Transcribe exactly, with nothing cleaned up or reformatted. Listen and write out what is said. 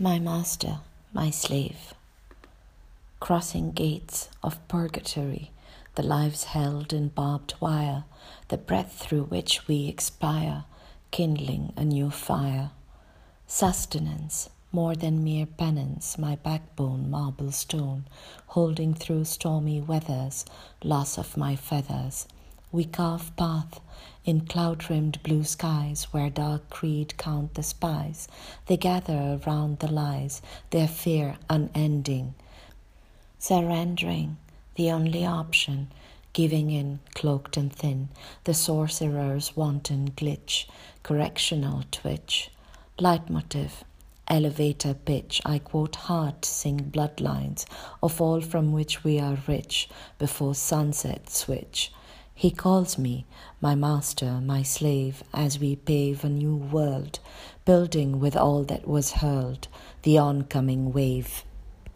My master, my slave, crossing gates of purgatory, the lives held in barbed wire, the breath through which we expire, kindling a new fire. Sustenance, more than mere penance, my backbone marble stone, holding through stormy weathers, loss of my feathers. We carve path in cloud-rimmed blue skies where dark creed count the spies. They gather around the lies, their fear unending. Surrendering, the only option, giving in, cloaked and thin, the sorcerer's wanton glitch, correctional twitch. Leitmotif, elevator pitch, I quote hard, sing bloodlines of all from which we are rich before sunset switch. He calls me, my master, my slave, as we pave a new world, building with all that was hurled, the oncoming wave.